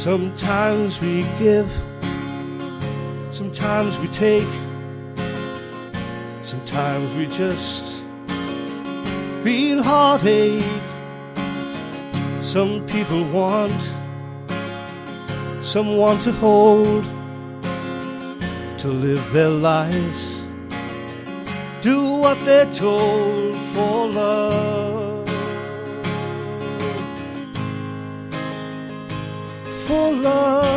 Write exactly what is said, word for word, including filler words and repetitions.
Sometimes we give, sometimes we take, sometimes we just feel heartache. Some people want someone to hold, to live their lives, do what they're told for love, for love.